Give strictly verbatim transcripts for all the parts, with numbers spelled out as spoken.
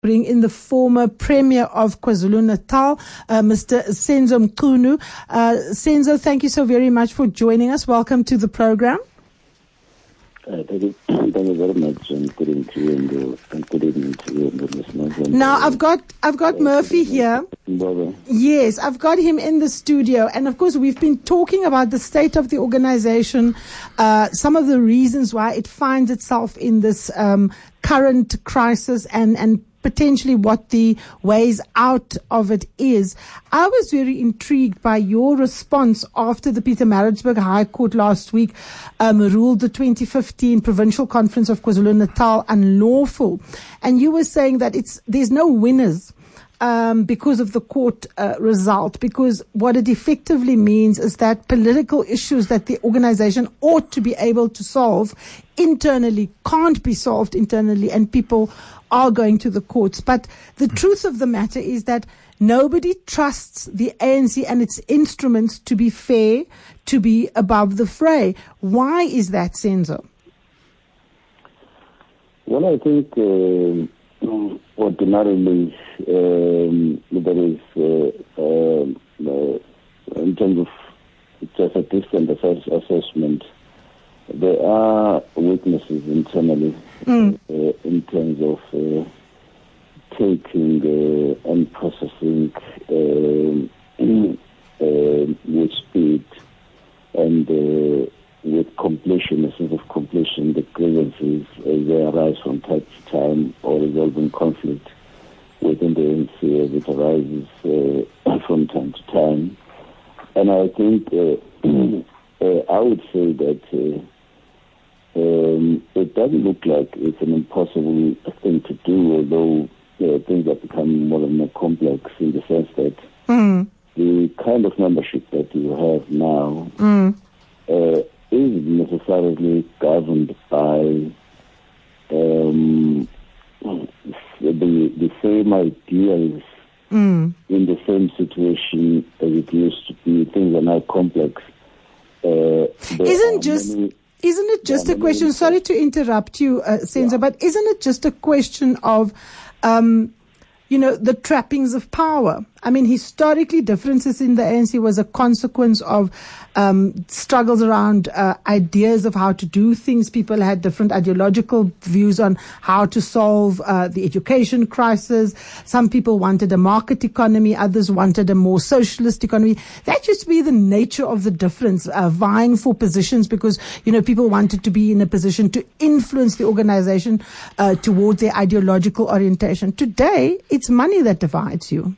bring in the former Premier of KwaZulu-Natal, uh, Mister Senzo Mchunu. Uh, Senzo, thank you so very much for joining us. Welcome to the program. Uh, thank you, thank you very much, and good evening to you, and, uh, and good evening to you, and the listeners. And, now, uh, I've got I've got uh, Murphy here. Bobby. Yes, I've got him in the studio, and of course, we've been talking about the state of the organization, uh, some of the reasons why it finds itself in this um, current crisis, and and. potentially what the ways out of it is. I was very intrigued by your response after the Pietermaritzburg High Court last week um, ruled the twenty fifteen Provincial Conference of KwaZulu-Natal unlawful. And you were saying that it's there's no winners um, because of the court uh, result, because what it effectively means is that political issues that the organization ought to be able to solve internally can't be solved internally, and people are going to the courts. But the truth of the matter is that nobody trusts the A N C and its instruments to be fair, to be above the fray. Why is that, Senzo? Well, I think uh, ordinarily um, there is, uh, uh, in terms of just a distant assess- assessment, there are weaknesses internally mm. uh, in terms of uh, taking uh, and processing uh, uh, with speed and uh, with completion, a sense of completion, the grievances as they arise from time to time, or resolving conflict within the A N C as it arises uh, from time to time. And I think uh, uh, I would say that uh, Um, it doesn't look like it's an impossible thing to do, although uh, things are becoming more and more complex in the sense that mm. the kind of membership that you have now mm. uh, isn't necessarily governed by um, the, the same ideas mm. in the same situation as it used to be. Things are now complex. Uh, Isn't just... Many, Isn't it just yeah, a question, sorry to interrupt you, uh, Senzo, yeah. but isn't it just a question of, um, you know, the trappings of power? I mean, historically, differences in the A N C was a consequence of um, struggles around uh, ideas of how to do things. People had different ideological views on how to solve uh, the education crisis. Some people wanted a market economy. Others wanted a more socialist economy. That used to be the nature of the difference, uh, vying for positions because, you know, people wanted to be in a position to influence the organization uh, towards their ideological orientation. Today, it's money that divides you.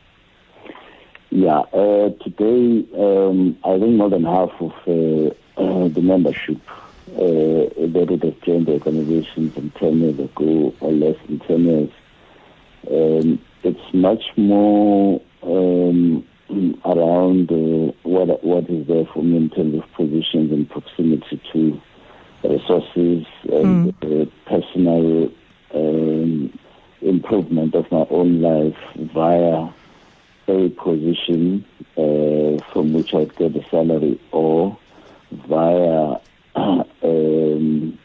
Yeah, uh, today um, I think more than half of uh, uh, the membership uh, that would have joined the organization from ten years ago or less than ten years, um, it's much more um, around uh, what what is there for me in terms of positions and proximity to resources and mm. uh, personal um, improvement of my own life via a position uh, from which I'd get a salary, or via um,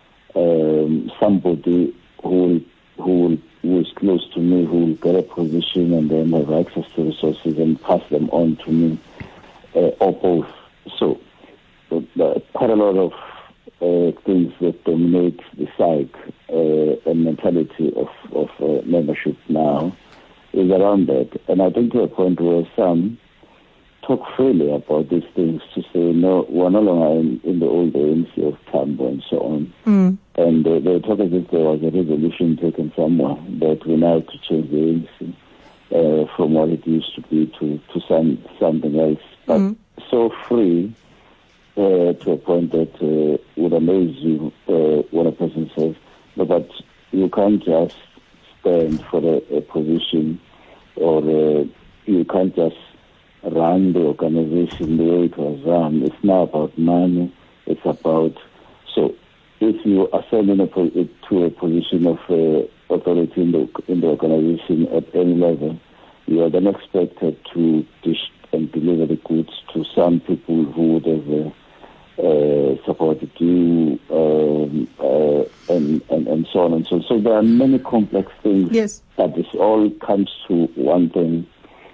um, somebody who who who is close to me, who will get a position and then have access to resources and pass them on to me, uh, or both. So uh, quite a lot of uh, things that dominate the psyche uh, and mentality of, of uh, membership now is around that. And I think to a point where some talk freely about these things to say, no, we're no longer in, in the old A N C of Tambo and so on. Mm. And uh, they talk as if there was a resolution taken somewhere that we now have to change the A N C uh, from what it used to be to, to some, something else. But mm. so free uh, to a point that uh, would amaze you uh, when a person says, no, but you can't just stand for a, a position, or uh, you can't just run the organization the way it was run. It's now about money. It's about, so if you ascend in a, to a position of uh, authority in the, in the organization at any level, you are then expected to dish and deliver the goods to some people who would have uh, uh, supported you, um, uh, and, and, and so on and so on. So so there are many complex things. Yes. But this all comes to one thing.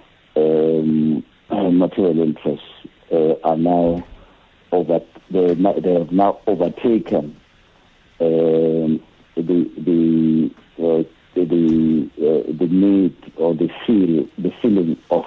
Um, material interests uh, are now over. They, they have now overtaken um, the the uh, the uh, the need or the feel the feeling of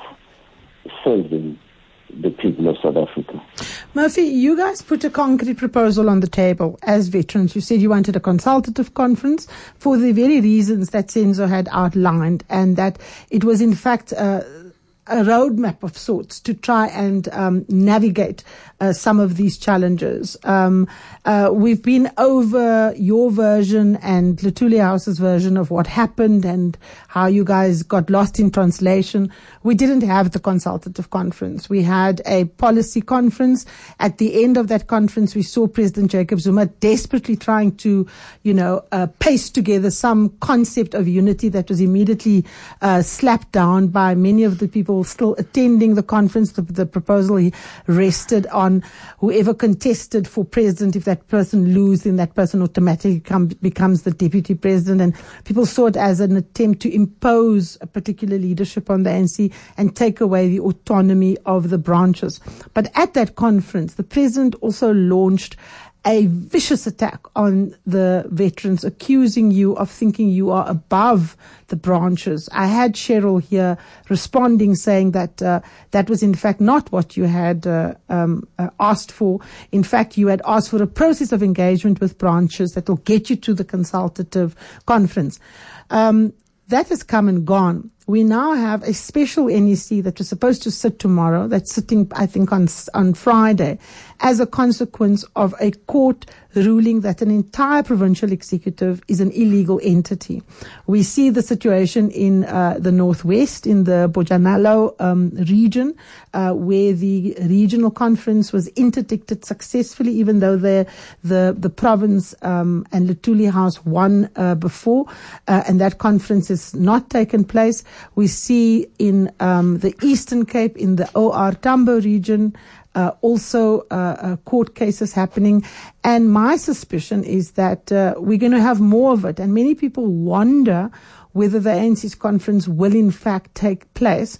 serving the people of South Africa. Murphy, you guys put a concrete proposal on the table as veterans. You said you wanted a consultative conference for the very reasons that Senzo had outlined, and that it was in fact uh, a roadmap of sorts to try and um, navigate uh, some of these challenges. Um, uh, we've been over your version and Luthuli House's version of what happened and how you guys got lost in translation. We didn't have the consultative conference. We had a policy conference. At the end of that conference, we saw President Jacob Zuma desperately trying to, you know, uh, paste together some concept of unity that was immediately uh, slapped down by many of the people still attending the conference. The, the proposal he rested on whoever contested for president. If that person loses, then that person automatically come, becomes the deputy president. And people saw it as an attempt to impose a particular leadership on the A N C and take away the autonomy of the branches. But at that conference, the president also launched a vicious attack on the veterans, accusing you of thinking you are above the branches. I had Cheryl here responding, saying that uh, that was in fact not what you had uh, um, uh, asked for. In fact, you had asked for a process of engagement with branches that will get you to the consultative conference. Um, that has come and gone. We now have a special N E C that was supposed to sit tomorrow, that's sitting, I think, on on Friday, as a consequence of a court ruling that an entire provincial executive is an illegal entity. We see the situation in uh, the northwest, in the Bojanalo um, region, uh, where the regional conference was interdicted successfully, even though the the, the province um, and Luthuli House won uh, before, uh, and that conference has not taken place. We see in um, the Eastern Cape, in the O R Tambo region, uh, also uh, uh, court cases happening. And my suspicion is that uh, we're going to have more of it. And many people wonder whether the A N C's conference will in fact take place.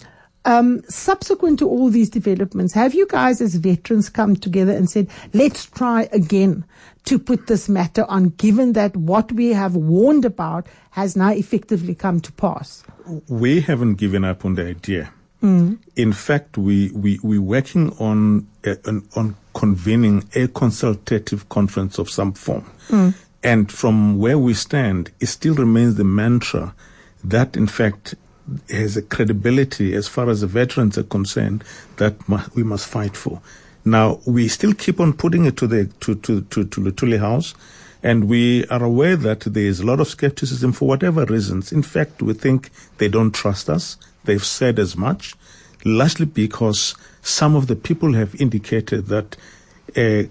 Um, subsequent to all these developments, have you guys as veterans come together and said, let's try again to put this matter on, given that what we have warned about has now effectively come to pass? We haven't given up on the idea. Mm. In fact, we, we, we're working on, uh, on, on convening a consultative conference of some form. Mm. And from where we stand, it still remains the mantra that, in fact, has a credibility as far as the veterans are concerned that mu- we must fight for. Now, we still keep on putting it to the to to to, to Luthuli House, and we are aware that there is a lot of skepticism for whatever reasons. In fact, we think they don't trust us. They've said as much, largely because some of the people have indicated that uh,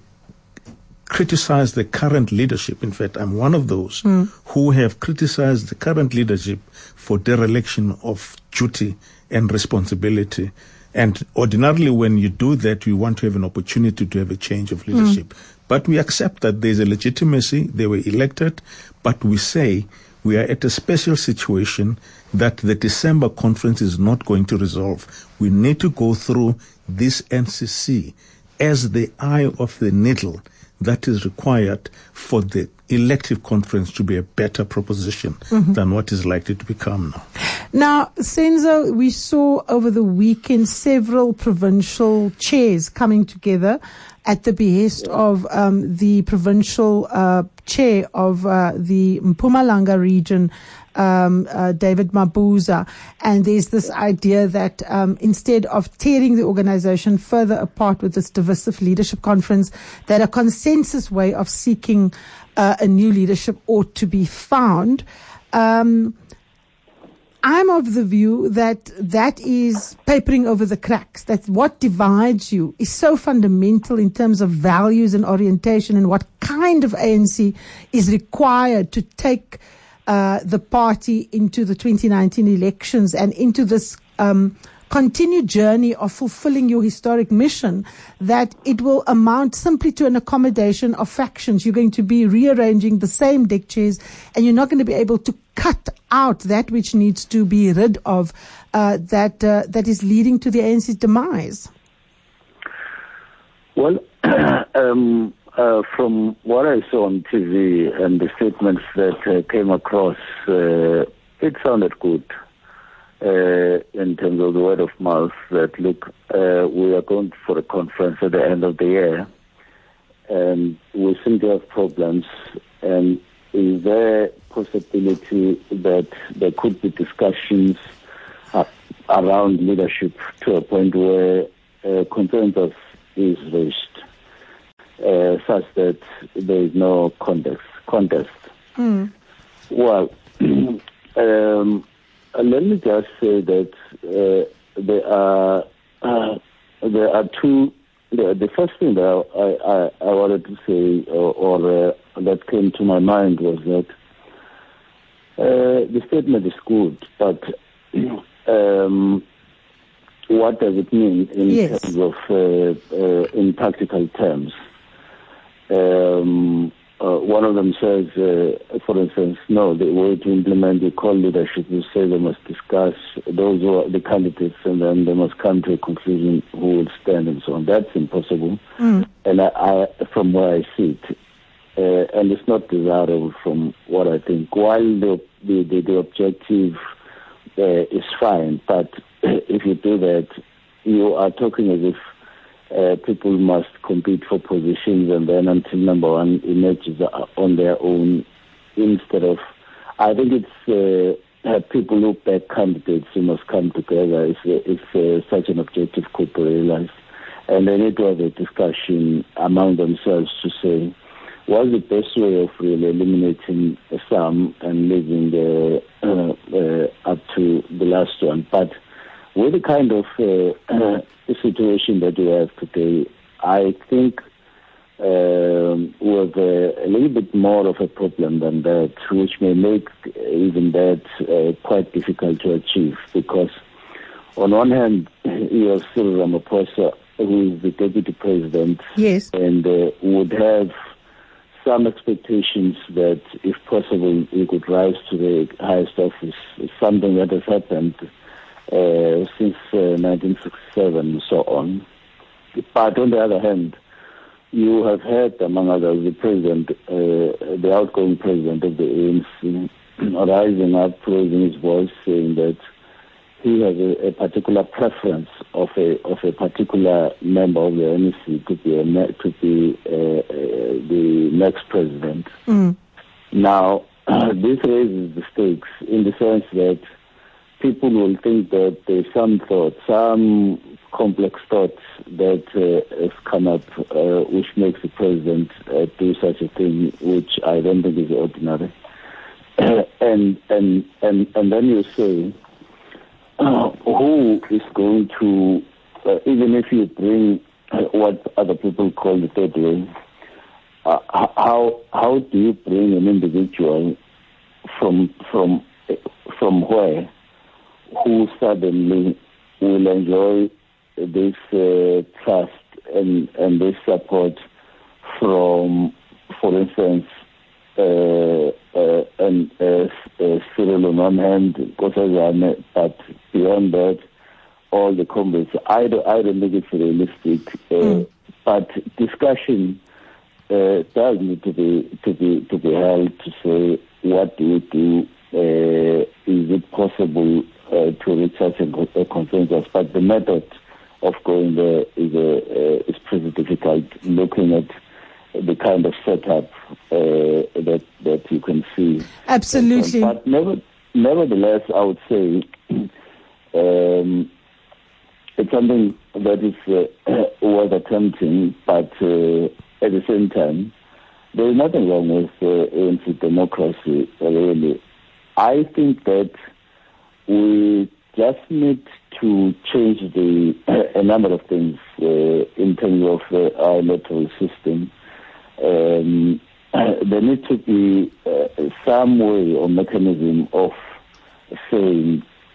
criticize the current leadership. In fact, I'm one of those mm. who have criticized the current leadership for dereliction of duty and responsibility. And ordinarily, when you do that, you want to have an opportunity to have a change of leadership. Mm. But we accept that there's a legitimacy. They were elected. But we say we are at a special situation that the December conference is not going to resolve. We need to go through this N C C as the eye of the needle that is required for the elective conference to be a better proposition mm-hmm. than what is likely to become now. Now, Senzo, we saw over the weekend several provincial chairs coming together at the behest of um, the provincial uh, chair of uh, the Mpumalanga region, Um, uh, David Mabuza, and there's this idea that um, instead of tearing the organization further apart with this divisive leadership conference, that a consensus way of seeking uh, a new leadership ought to be found. Um, I'm of the view that that is papering over the cracks, that what divides you is so fundamental in terms of values and orientation and what kind of A N C is required to take Uh, the party into the twenty nineteen elections and into this um, continued journey of fulfilling your historic mission, that it will amount simply to an accommodation of factions. You're going to be rearranging the same deck chairs, and you're not going to be able to cut out that which needs to be rid of, uh, that uh, that is leading to the A N C's demise. Well, um, uh, from what I saw on T V and the statements that uh, came across, uh, it sounded good uh, in terms of the word of mouth that, look, uh, we are going for a conference at the end of the year, and we seem to have problems, and is there possibility that there could be discussions uh, around leadership to a point where uh, consensus is reached, uh, such that there is no contest. contest. Mm. Well, um, let me just say that uh, there are uh, there are two. The, the first thing that I, I, I wanted to say, or, or uh, that came to my mind, was that uh, the statement is good, but um, what does it mean in yes. terms of uh, uh, in practical terms? Um, uh, one of them says, uh, for instance, no, the way to implement the core leadership is say they must discuss those who are the candidates, and then they must come to a conclusion who will stand and so on. That's impossible. Mm. And I, I, from where I see it, uh, and it's not desirable from what I think. While the the, the, the objective uh, is fine, but if you do that, you are talking as if uh, people must compete for positions, and then until number one emerges on their own, instead of, I think it's uh, uh, people who back candidates who must come together if, if uh, such an objective could be realized. And they need to have a discussion among themselves to say, what's the best way of really eliminating some and leaving the uh, uh, up to the last one. But with the kind of uh, uh, situation that we have today, I think um, we have a, a little bit more of a problem than that, which may make even that uh, quite difficult to achieve, because on one hand, you have Cyril Ramaphosa, who is the deputy president, yes, and uh, would have some expectations that, if possible, he could rise to the highest office, something that has happened uh, since uh, nineteen sixty-seven and so on. But on the other hand, you have heard, among others, the president, uh, the outgoing president of the A N C, rising up, raising his voice, saying that he has a, a particular preference of a of a particular member of the N E C to be a, to be uh, uh, the next president. Mm. Now, uh, this raises the stakes in the sense that people will think that there's some thought, some complex thoughts that uh, has come up, uh, which makes the president uh, do such a thing, which I don't think is ordinary. and and and and then you say, Uh, who is going to, uh, even if you bring uh, what other people call the third way, uh, how how do you bring an individual from from from where, who suddenly will enjoy this uh, trust and and this support from, for instance, Uh, uh, and uh, uh, Cyril on one hand, Nkosazana, but beyond that, all the comrades. I don't, I don't think it's realistic. Uh, mm. But discussion uh, does need to be to be to be held to say, what do we do? Uh, is it possible uh, to reach such a, a consensus? But the method of going there is a, uh, is pretty difficult. Looking at the kind of setup uh, that that you can see. Absolutely. But never, nevertheless, I would say um, it's something that is uh, worth attempting, but uh, at the same time, there is nothing wrong with uh, A N C democracy, really. I think that we just need to change the a number of things uh, in terms of uh, our electoral system. Um, there needs to be uh, some way or mechanism of saying,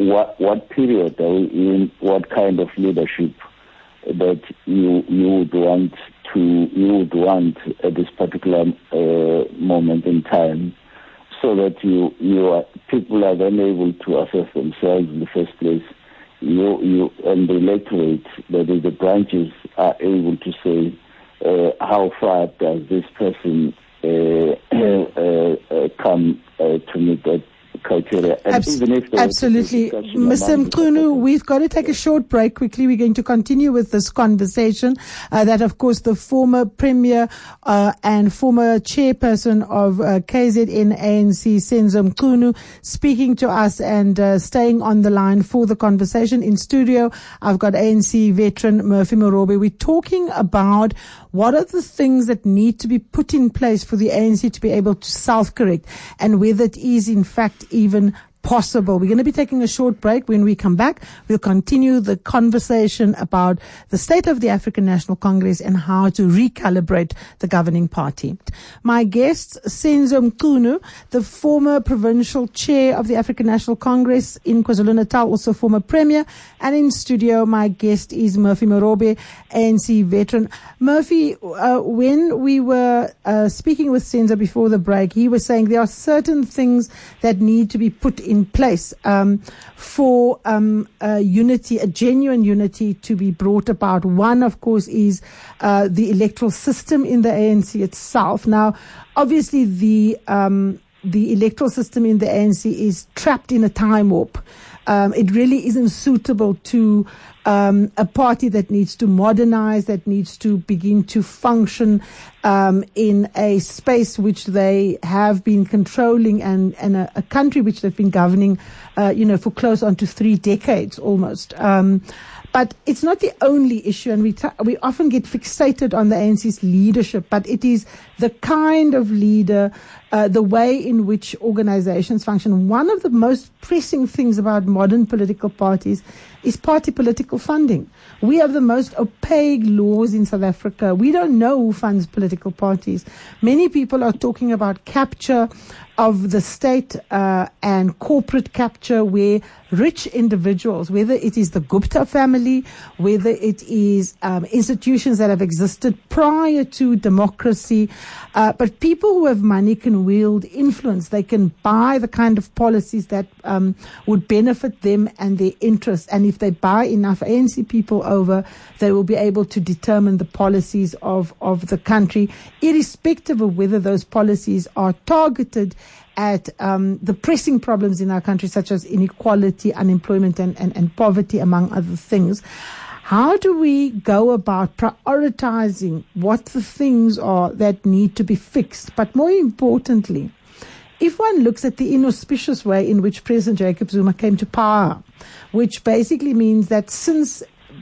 what what period are we in, what kind of leadership that you you would want to you would want at this particular uh, moment in time, so that you you are, people are then able to assess themselves in the first place. You you and the electorate, that is, the branches are able to say uh, how far does this person uh, uh, uh, come uh, to meet that criteria. And Abs- even if absolutely. Mister Mchunu, we've got to take a short break quickly. We're going to continue with this conversation uh, that, of course, the former Premier uh, and former chairperson of uh, K Z N A N C, Senzo Mchunu, speaking to us and uh, staying on the line for the conversation. In studio, I've got A N C veteran Murphy Morobe. We're talking about what are the things that need to be put in place for the A N C to be able to self-correct, and whether it is, in fact, even possible. We're going to be taking a short break. When we come back, we'll continue the conversation about the state of the African National Congress and how to recalibrate the governing party. My guest, Senzo Mchunu, the former provincial chair of the African National Congress in KwaZulu-Natal, also former premier. And in studio, my guest is Murphy Morobe, A N C veteran. Murphy, uh, when we were uh, speaking with Senzo before the break, he was saying there are certain things that need to be put in in place um, for um, a unity, a genuine unity to be brought about. One, of course, is uh, the electoral system in the A N C itself. Now, obviously, the um, the electoral system in the A N C is trapped in a time warp. Um, it really isn't suitable to um, a party that needs to modernize, that needs to begin to function um, in a space which they have been controlling, and, and a, a country which they've been governing, uh, you know, for close on to three decades almost. Um, But it's not the only issue, and we t- we often get fixated on the A N C's leadership, but it is the kind of leader, uh, the way in which organizations function. One of the most pressing things about modern political parties is party political funding. We have the most opaque laws in South Africa. We don't know who funds political parties. Many people are talking about capture of the state uh, and corporate capture, where rich individuals, whether it is the Gupta family, whether it is um, institutions that have existed prior to democracy, uh, but people who have money can wield influence. They can buy the kind of policies that um, would benefit them and their interests. And if they buy enough A N C people over, they will be able to determine the policies of, of the country, irrespective of whether those policies are targeted at um, the pressing problems in our country, such as inequality, unemployment, and, and, and poverty, among other things. How do we go about prioritizing what the things are that need to be fixed? But more importantly, if one looks at the inauspicious way in which President Jacob Zuma came to power, which basically means that since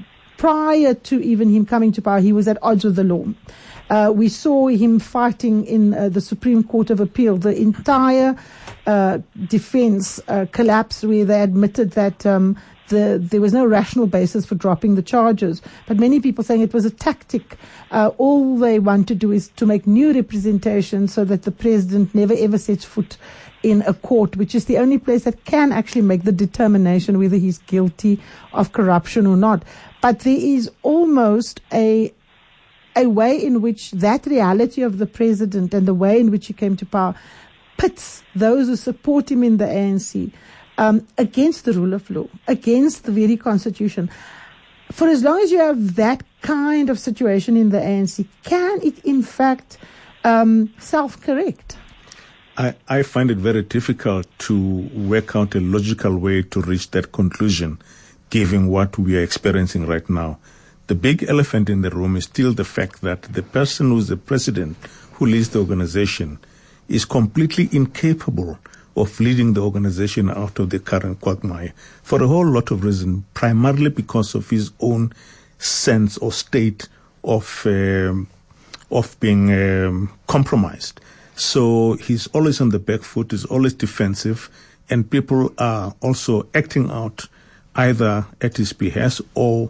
prior to even him coming to power, he was at odds with the law. Uh, we saw him fighting in uh, the Supreme Court of Appeal. The entire uh, defense uh, collapsed, where they admitted that um, the, there was no rational basis for dropping the charges. But many people saying it was a tactic. Uh, all they want to do is to make new representation so that the president never ever sets foot in a court, which is the only place that can actually make the determination whether he's guilty of corruption or not. But there is almost a a way in which that reality of the president and the way in which he came to power pits those who support him in the A N C um, against the rule of law, against the very constitution. For as long as you have that kind of situation in the A N C, can it in fact um, self-correct? I, I find it very difficult to work out a logical way to reach that conclusion, given what we are experiencing right now. The big elephant in the room is still the fact that the person who's the president, who leads the organization, is completely incapable of leading the organization out of the current quagmire for a whole lot of reasons, primarily because of his own sense or state of um, of being um, compromised. So he's always on the back foot, he's always defensive, and people are also acting out either at his behest or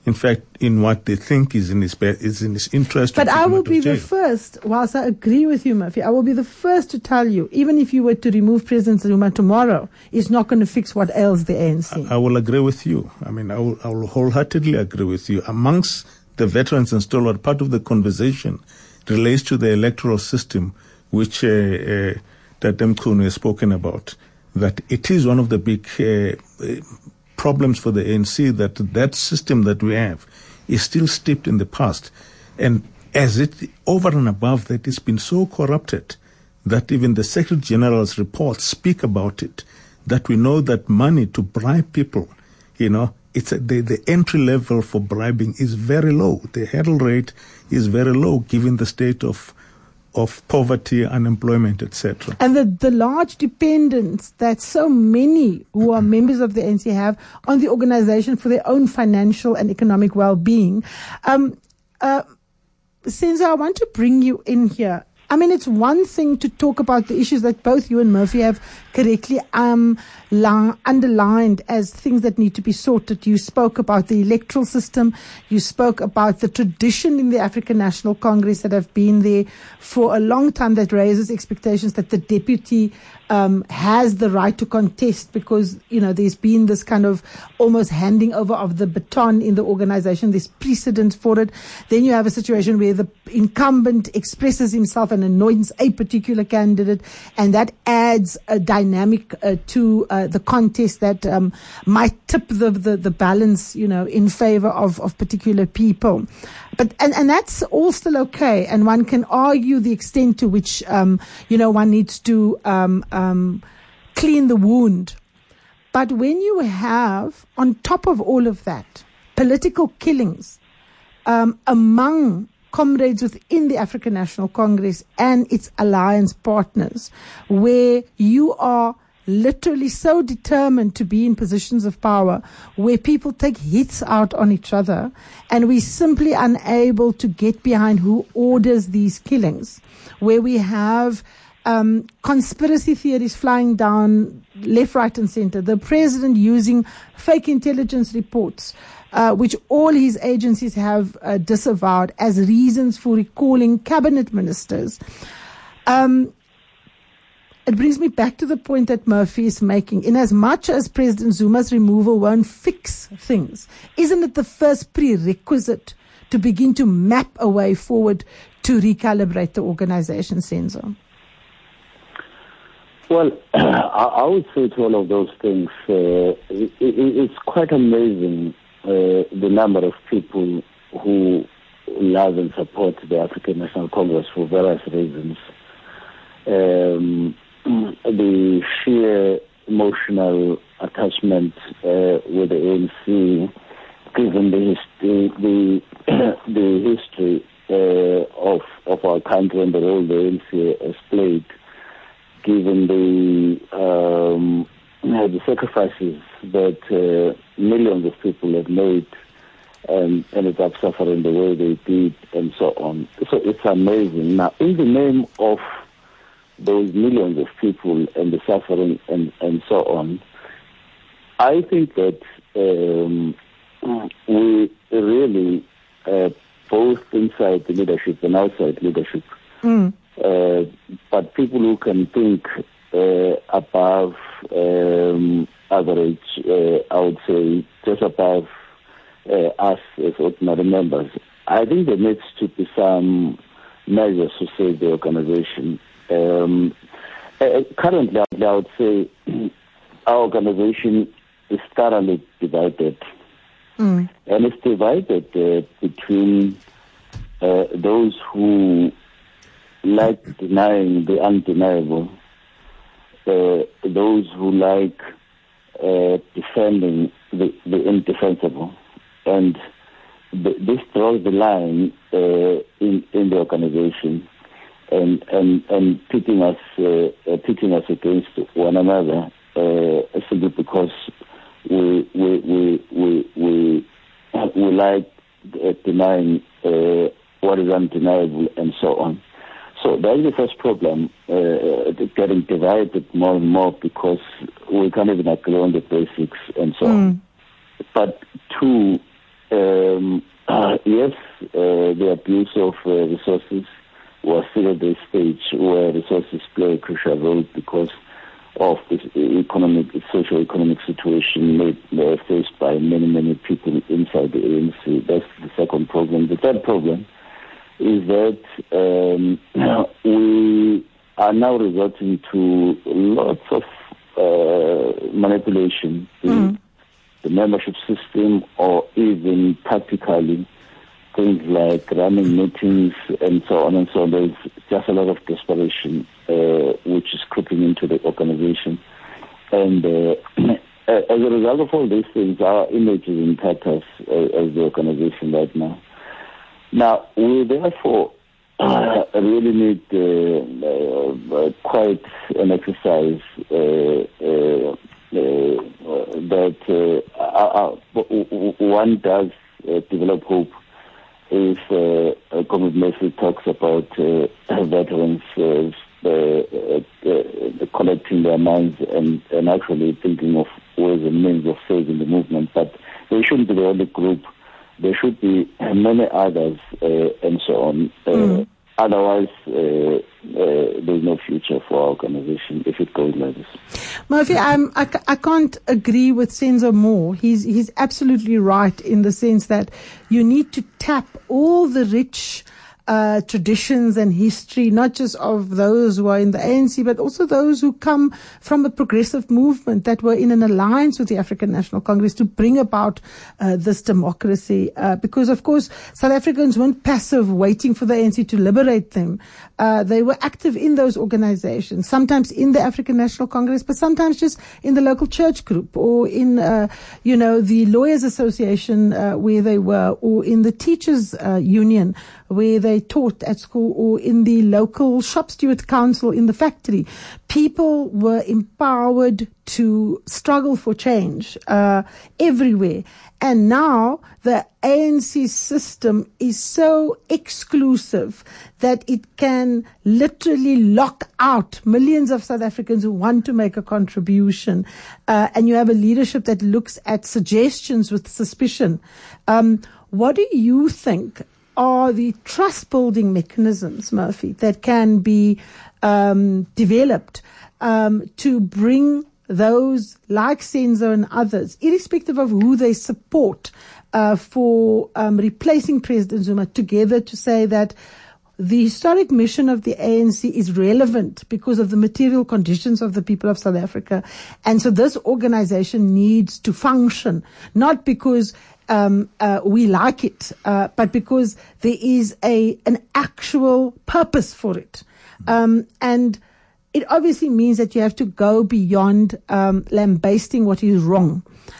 in fact, in what they think is in his be- is in his interest. But I will be the first, whilst I agree with you, Murphy, I will be the first to tell you, even if you were to remove President Zuma tomorrow, it's not going to fix what ails the A N C. I, I will agree with you. I mean, I will, I will wholeheartedly agree with you. Amongst the veterans and stalwart, part of the conversation relates to the electoral system, which uh, uh, that Mkhunu has spoken about, that it is one of the big uh, problems for the A N C that that system that we have is still steeped in the past. And as it, over and above that, it's been so corrupted that even the Secretary General's reports speak about it, that we know that money to bribe people, you know, it's a, the, the entry level for bribing is very low. The hurdle rate is very low given the state of of poverty, unemployment, et cetera. And the, the large dependence that so many who are members of the A N C have on the organization for their own financial and economic well-being. Um, uh, Senzo, I want to bring you in here. I mean, it's one thing to talk about the issues that both you and Murphy have correctly um, la- underlined as things that need to be sorted. You spoke about the electoral system. You spoke about the tradition in the African National Congress that have been there for a long time that raises expectations that the deputy um, has the right to contest because, you know, there's been this kind of almost handing over of the baton in the organization. There's precedent for it. Then you have a situation where the incumbent expresses himself and anoints a particular candidate, and that adds a dynamic uh, to uh, the contest that um, might tip the, the, the balance, you know, in favor of, of particular people. But and, and that's all still okay, and one can argue the extent to which um, you know one needs to um, um, clean the wound. But when you have, on top of all of that, political killings um, among comrades within the African National Congress and its alliance partners, where you are literally so determined to be in positions of power, where people take hits out on each other, and we're simply unable to get behind who orders these killings, where we have um, conspiracy theories flying down left, right, and center, the president using fake intelligence reports, Uh, which all his agencies have uh, disavowed as reasons for recalling cabinet ministers. Um, it brings me back to the point that Murphy is making. In as much as President Zuma's removal won't fix things, isn't it the first prerequisite to begin to map a way forward to recalibrate the organization, Senzo? Well, I would say to all of those things, uh, it, it, it's quite amazing Uh, the number of people who love and support the African National Congress for various reasons. Um, the sheer emotional attachment uh, with the A N C, given the history, the, the history uh, of of our country and the role the A N C has played, given the um, the sacrifices that uh, millions of people have made and ended up suffering the way they did and so on. So it's amazing. Now, in the name of those millions of people and the suffering and, and so on, I think that um, we really, uh, both inside the leadership and outside leadership, mm. uh, but people who can think uh, above um, average, uh, I would say, just above uh, us as ordinary members. I think there needs to be some measures to save the organization. Um, uh, currently, I would say our organization is thoroughly divided. Mm. And it's divided uh, between uh, those who like denying the undeniable, uh, those who like uh, defending the, the indefensible. And th- this draws the line uh, in, in the organization and, and, and pitting us, uh, uh, pitting us against one another uh, simply because we we we we we, we like uh, denying uh, what is undeniable and so on. So that is the first problem, uh, getting divided more and more because we can't even agree on the basics and so mm. on. But two, um, uh, yes, uh, the abuse of uh, resources was still at the stage where resources play a crucial role because of this economic, socio-economic situation made, uh, faced by many, many people inside the A N C. That's the second problem. The third problem is that um, we are now resorting to lots of uh, manipulation in mm. the membership system, or even practically things like running meetings and so on and so on. There's just a lot of desperation uh, which is creeping into the organization. And uh, as a result of all these things, our image is impacted as, as the organization right now. Now, we therefore uh, really need uh, uh, quite an exercise uh, uh, uh, that uh, uh, one does uh, develop hope if uh, Comrade Murphy talks about uh, veterans uh, uh, uh, uh, collecting their minds and, and actually thinking of ways and means of saving the movement. But they shouldn't be the only group. There should be many others uh, and so on. Uh, mm. Otherwise, uh, uh, there's no future for our organization if it goes like this. Murphy, I'm, I, I can't agree with Senzo more. He's, he's absolutely right in the sense that you need to tap all the rich uh, traditions and history, not just of those who are in the A N C, but also those who come from the progressive movement that were in an alliance with the African National Congress to bring about uh, this democracy. Uh, because, of course, South Africans weren't passive waiting for the A N C to liberate them. Uh, they were active in those organizations, sometimes in the African National Congress, but sometimes just in the local church group or in, uh, you know, the Lawyers Association uh, where they were, or in the Teachers uh, Union where they taught at school, or in the local shop steward council in the factory. People were empowered to struggle for change uh, everywhere. And now the A N C system is so exclusive that it can literally lock out millions of South Africans who want to make a contribution. Uh, and you have a leadership that looks at suggestions with suspicion. Um, what do you think are the trust-building mechanisms, Murphy, that can be um, developed um, to bring those like Senzo and others, irrespective of who they support, uh, for um, replacing President Zuma, together to say that the historic mission of the A N C is relevant because of the material conditions of the people of South Africa. And so this organization needs to function, not because Um, uh, we like it, uh, but because there is a an actual purpose for it. Um, and it obviously means that you have to go beyond um, lambasting what is wrong.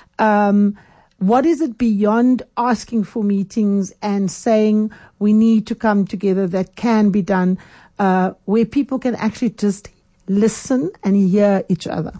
Um, what is it beyond asking for meetings and saying we need to come together that can be done, uh, where people can actually just listen and hear each other?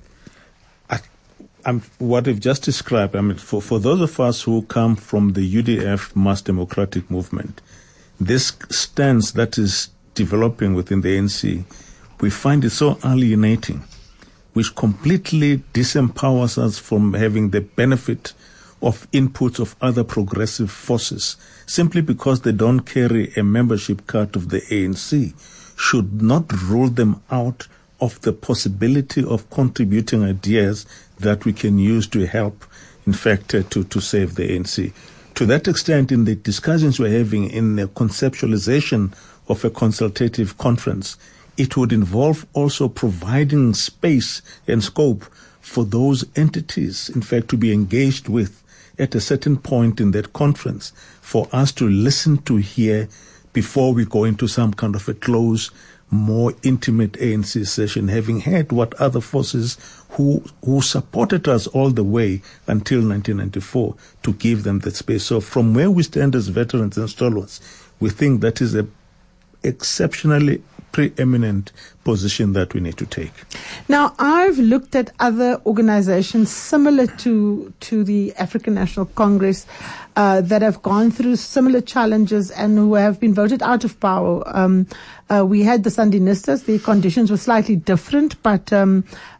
Um, what I've just described, I mean, for, for those of us who come from the U D F mass democratic movement, this stance that is developing within the A N C, we find it so alienating, which completely disempowers us from having the benefit of inputs of other progressive forces, simply because they don't carry a membership card of the A N C, should not rule them out of the possibility of contributing ideas that we can use to help, in fact, uh, to, to save the A N C. To that extent, in the discussions we're having in the conceptualization of a consultative conference, it would involve also providing space and scope for those entities, in fact, to be engaged with at a certain point in that conference, for us to listen to hear before we go into some kind of a close, more intimate A N C session, having heard what other forces who who supported us all the way until nineteen ninety-four, to give them that space. So from where we stand as veterans and stalwarts, we think that is a exceptionally preeminent position that we need to take. Now, I've looked at other organizations similar to to the African National Congress uh, that have gone through similar challenges and who have been voted out of power. Um, uh, we had the Sandinistas. The conditions were slightly different, but um,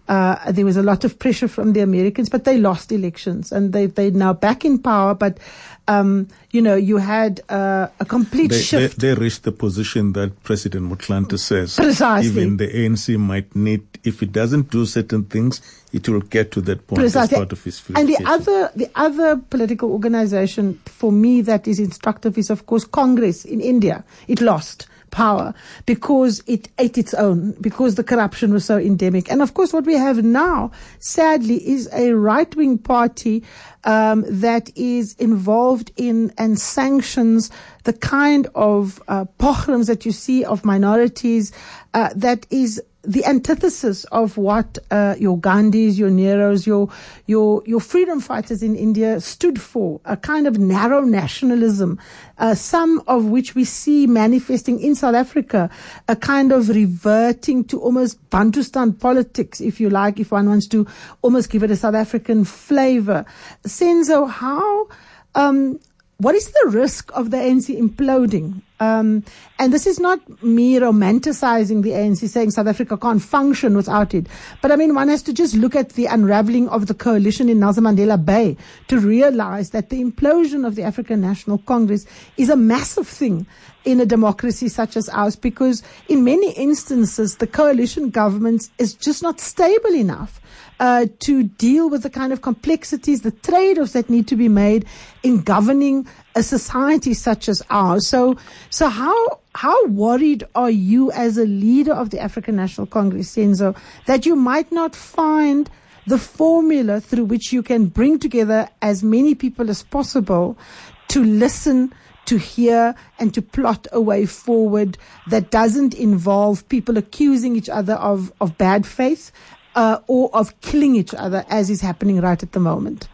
Uh, there was a lot of pressure from the Americans, but they lost elections, and they they're now back in power. But um, you know, you had uh, a complete they, shift. They, they reached the position that President Motlanthe says. Precisely. Even the A N C might need, if it doesn't do certain things, it will get to that point. Precisely. As part of his and the future. other the other political organization for me that is instructive is, of course, Congress in India. It lost power because it ate its own, because the corruption was so endemic. And of course, what we have now, sadly, is a right-wing party um, that is involved in and sanctions the kind of uh, pogroms that you see of minorities uh, that is the antithesis of what uh, your Gandhis, your Neros, your your your freedom fighters in India stood for, a kind of narrow nationalism, uh, some of which we see manifesting in South Africa, a kind of reverting to almost Bantustan politics, if you like, if one wants to almost give it a South African flavor. Senzo, how... Um, What is the risk of the A N C imploding? Um, and this is not me romanticizing the A N C, saying South Africa can't function without it. But I mean, one has to just look at the unraveling of the coalition in Nelson Mandela Bay to realize that the implosion of the African National Congress is a massive thing in a democracy such as ours, because in many instances, the coalition government is just not stable enough Uh, to deal with the kind of complexities, the trade-offs that need to be made in governing a society such as ours. So, so how how worried are you as a leader of the African National Congress, Senzo, that you might not find the formula through which you can bring together as many people as possible to listen, to hear, and to plot a way forward that doesn't involve people accusing each other of, of bad faith, Uh, or of killing each other, as is happening right at the moment?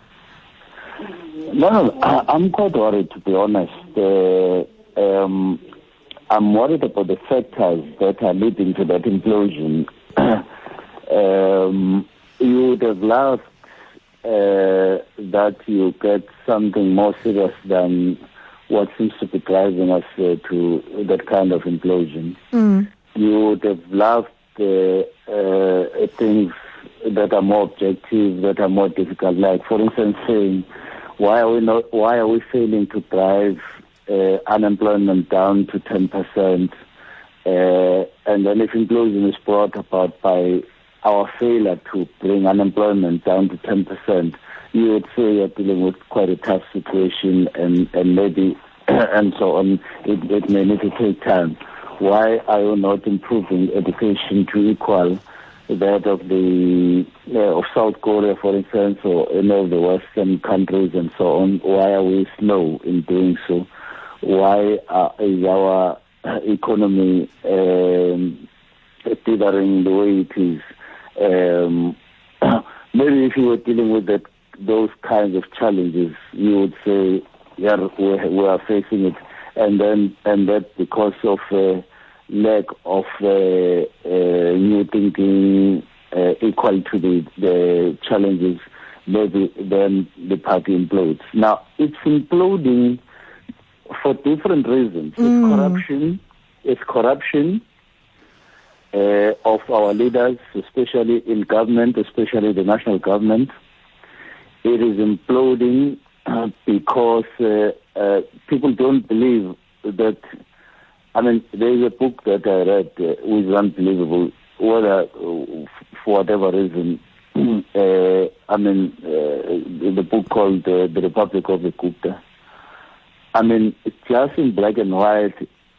No, no, I'm quite worried, to be honest. Uh, um, I'm worried about the factors that are leading to that implosion. um, you would have loved uh, that you get something more serious than what seems to be driving us uh, to that kind of implosion. Mm. You would have loved Uh, uh, things that are more objective, that are more difficult. Like, for instance, saying, why are we not? Why are we failing to drive uh, unemployment down to ten percent? Uh, and then, if implosion is brought about by our failure to bring unemployment down to ten percent, you would say you're dealing with quite a tough situation, and and maybe and so on. It, it may need to take time. Why are you not improving education to equal that of the uh, of South Korea, for instance, or any of the Western countries and so on? Why are we slow in doing so? Why uh, is our economy um, teetering the way it is? Um, maybe if you were dealing with that, those kinds of challenges, you would say, yeah, we, we are facing it. And then, and that because of uh, lack of uh, uh, new thinking uh, equal to the, the challenges, maybe then the party implodes. Now, it's imploding for different reasons. Mm. It's corruption. It's corruption uh, of our leaders, especially in government, especially the national government. It is imploding uh, because uh, uh, people don't believe that. I mean, there is a book that I read uh, which is unbelievable. Whether, uh, for whatever reason, uh, I mean, uh, the book called uh, The Republic of the Gupta. I mean, it's just in black and white.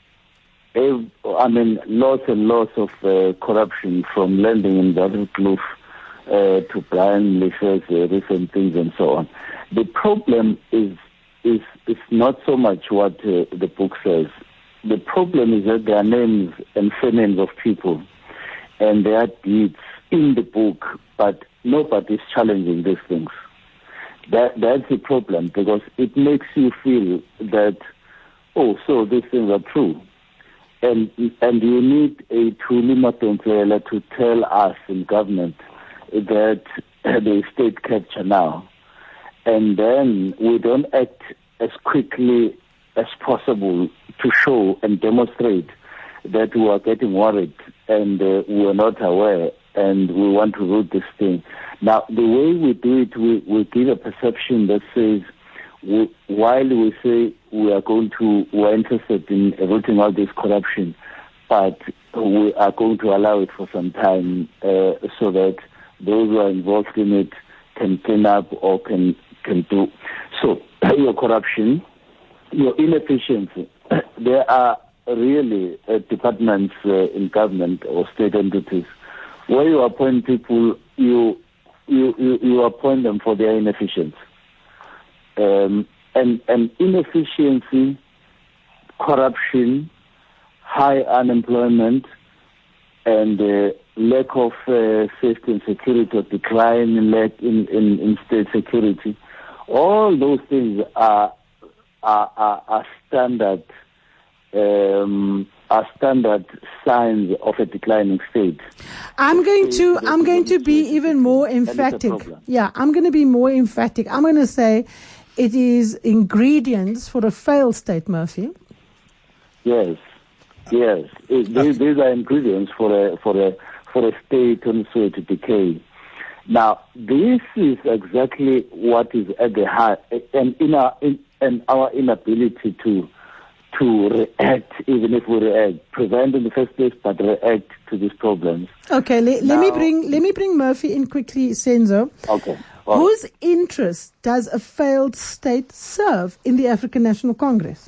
I mean, lots and lots of uh, corruption, from lending in Waterkloof uh, to Brian Leisher's uh, recent things and so on. The problem is is is not so much what uh, the book says. The problem is that there are names and surnames of people, and there are deeds in the book, but nobody is challenging these things. That that's the problem, because it makes you feel that, oh, so these things are true. And and you need a Thuli Madonsela to tell us in government that the state capture now. And then we don't act as quickly as possible to show and demonstrate that we are getting worried and uh, we are not aware and we want to root this thing. Now, the way we do it, we, we give a perception that says, we, while we say we are going to, we're interested in rooting out this corruption, but we are going to allow it for some time uh, so that those who are involved in it can clean up or can, can do. So, your corruption, your inefficiency, there are really uh, departments uh, in government or state entities where you appoint people, you you, you, you appoint them for their inefficiency. Um, and, and inefficiency, corruption, high unemployment, and uh, lack of uh, safety and security, or decline in, lack in, in, in state security, all those things are are, are, are standard um, are standard signs of a declining state. I'm going to I'm going to be even more emphatic. Yeah, I'm going to be more emphatic. I'm going to say it is ingredients for a failed state, Murphy. Yes, yes. It, these, these are ingredients for a for a for a state on its way to decay. Now, this is exactly what is at the heart, and in our in, and our inability to. to react, even if we react, prevent in the first place, but react to these problems. Okay, le- now, let me bring let me bring Murphy in quickly, Senzo. Okay. Well, whose interest does a failed state serve in the African National Congress?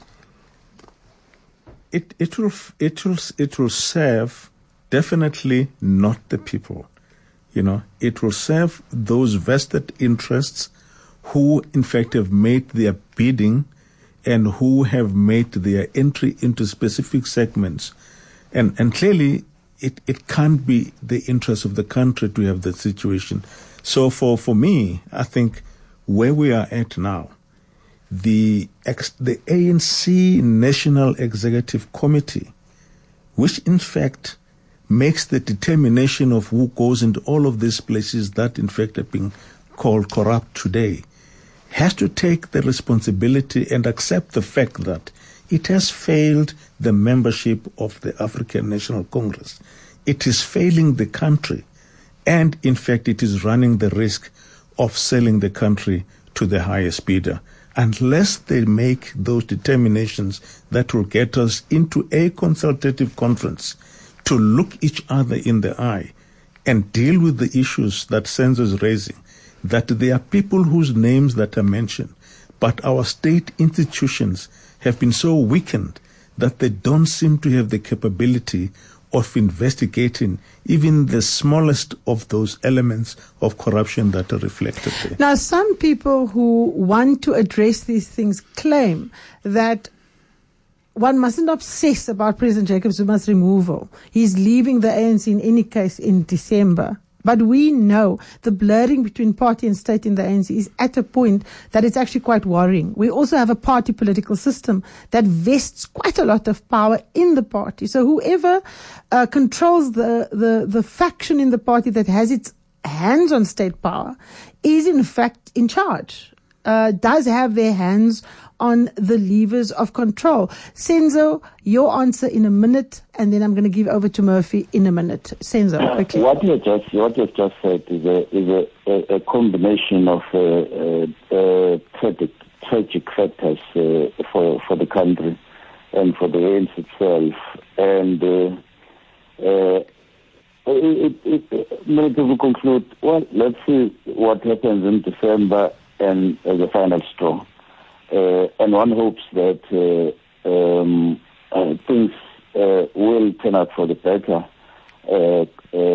It it will it will it will serve definitely not the people. You know, it will serve those vested interests who, in fact, have made their bidding and who have made their entry into specific segments. And and clearly, it, it can't be the interest of the country to have that situation. So for, for me, I think where we are at now, the ex, the A N C National Executive Committee, which in fact makes the determination of who goes into all of these places that in fact are being called corrupt today, has to take the responsibility and accept the fact that it has failed the membership of the African National Congress. It is failing the country, and in fact it is running the risk of selling the country to the highest bidder. Unless they make those determinations that will get us into a consultative conference to look each other in the eye and deal with the issues that Senzo is raising, that there are people whose names that are mentioned, but our state institutions have been so weakened that they don't seem to have the capability of investigating even the smallest of those elements of corruption that are reflected there. Now, some people who want to address these things claim that one mustn't obsess about President Jacob Zuma's removal. He's leaving the A N C in any case in December. But we know the blurring between party and state in the A N C is at a point that it's actually quite worrying. We also have a party political system that vests quite a lot of power in the party. So whoever uh, controls the, the, the faction in the party that has its hands on state power is in fact in charge, uh, does have their hands on the levers of control. Senzo, your answer in a minute, and then I'm going to give over to Murphy in a minute. Senzo, quickly. What you just what you just said is a is a, a combination of uh, uh, uh, tragic tragic factors uh, for for the country and for the A N C itself, and uh, uh, it, it, it, many people conclude, well, let's see what happens in December and as a final straw. Uh, and one hopes that uh, um, uh, things uh, will turn out for the better. Uh,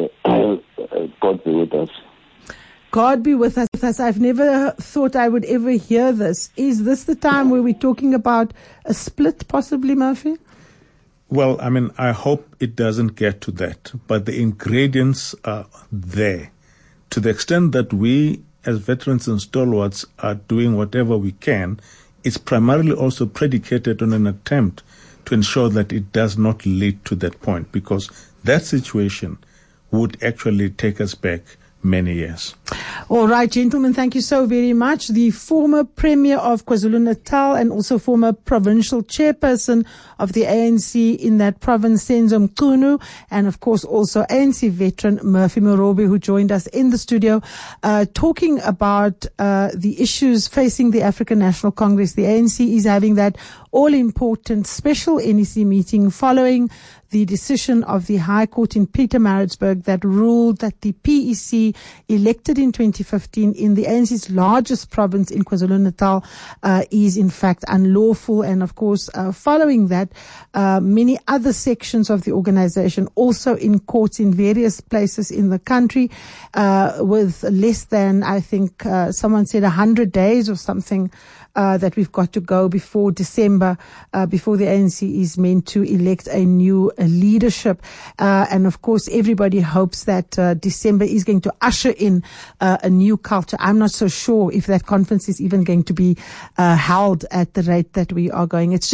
uh, God be with us. God be with us. I've never thought I would ever hear this. Is this the time where we're talking about a split, possibly, Murphy? Well, I mean, I hope it doesn't get to that, but the ingredients are there. To the extent that we, as veterans and stalwarts, are doing whatever we can, it's primarily also predicated on an attempt to ensure that it does not lead to that point, because that situation would actually take us back many years. All right, gentlemen, thank you so very much. The former Premier of KwaZulu-Natal and also former provincial chairperson of the A N C in that province, Senzo Mchunu, and of course also A N C veteran Murphy Morobe, who joined us in the studio, uh, talking about uh, the issues facing the African National Congress. The A N C is having that all-important special N E C meeting following the decision of the High Court in Pietermaritzburg that ruled that the P E C elected in twenty fifteen in the A N C's largest province in KwaZulu-Natal uh, is in fact unlawful. And of course, uh, following that, uh, many other sections of the organization also in courts in various places in the country uh, with less than, I think, uh, someone said one hundred days or something Uh, that we've got to go before December, uh, before the A N C is meant to elect a new uh, leadership. Uh, and of course, everybody hopes that uh, December is going to usher in uh, a new culture. I'm not so sure if that conference is even going to be uh, held at the rate that we are going. It's